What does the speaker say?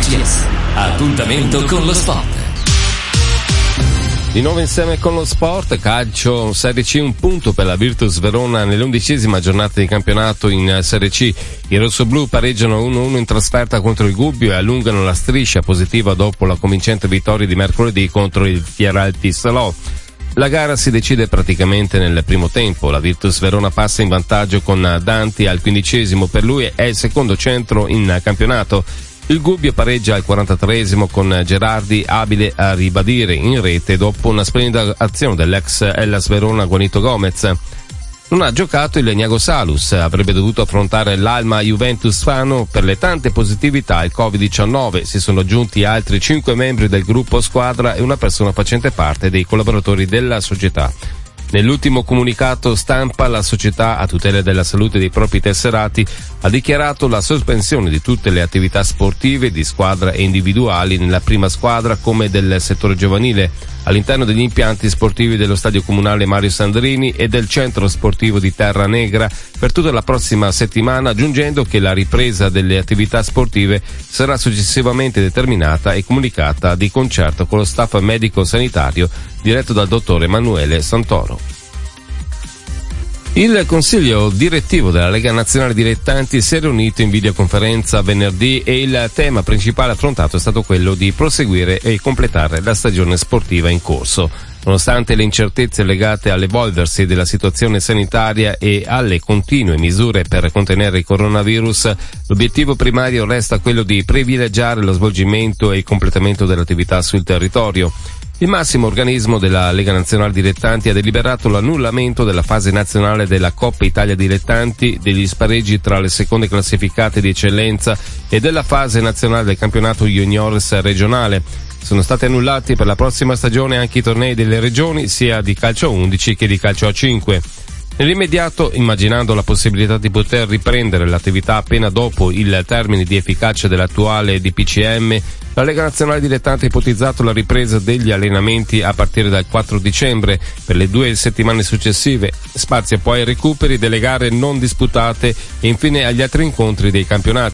RCS. Appuntamento con lo sport. Di nuovo insieme con lo sport, calcio Serie C, un punto per la Virtus Verona nell'11ª giornata di campionato in Serie C. I rossoblù pareggiano 1-1 in trasferta contro il Gubbio e allungano la striscia positiva dopo la convincente vittoria di mercoledì contro il Fieralpi Salò. La gara si decide praticamente nel primo tempo. La Virtus Verona passa in vantaggio con Danti al 15°, per lui è il secondo centro in campionato. Il Gubbio pareggia al 43° con Gerardi abile a ribadire in rete dopo una splendida azione dell'ex Hellas Verona Juanito Gomez. Non ha giocato il Niago Salus, avrebbe dovuto affrontare l'Alma Juventus Fano per le tante positività al Covid-19. Si sono aggiunti altri 5 membri del gruppo squadra e una persona facente parte dei collaboratori della società. Nell'ultimo comunicato stampa la società, a tutela della salute dei propri tesserati, ha dichiarato la sospensione di tutte le attività sportive di squadra e individuali nella prima squadra come del settore giovanile, all'interno degli impianti sportivi dello Stadio Comunale Mario Sandrini e del Centro Sportivo di Terra Negra per tutta la prossima settimana, aggiungendo che la ripresa delle attività sportive sarà successivamente determinata e comunicata di concerto con lo staff medico-sanitario diretto dal dottor Emanuele Santoro. Il consiglio direttivo della Lega Nazionale Dilettanti si è riunito in videoconferenza venerdì e il tema principale affrontato è stato quello di proseguire e completare la stagione sportiva in corso. Nonostante le incertezze legate all'evolversi della situazione sanitaria e alle continue misure per contenere il coronavirus, l'obiettivo primario resta quello di privilegiare lo svolgimento e il completamento dell'attività sul territorio. Il massimo organismo della Lega Nazionale Dilettanti ha deliberato l'annullamento della fase nazionale della Coppa Italia Dilettanti, degli spareggi tra le seconde classificate di eccellenza e della fase nazionale del campionato juniores regionale. Sono stati annullati per la prossima stagione anche i tornei delle regioni, sia di calcio a 11 che di calcio a 5. Nell'immediato, immaginando la possibilità di poter riprendere l'attività appena dopo il termine di efficacia dell'attuale DPCM, la Lega Nazionale Dilettanti ha ipotizzato la ripresa degli allenamenti a partire dal 4 dicembre per le 2 settimane successive, spazio poi ai recuperi delle gare non disputate e infine agli altri incontri dei campionati.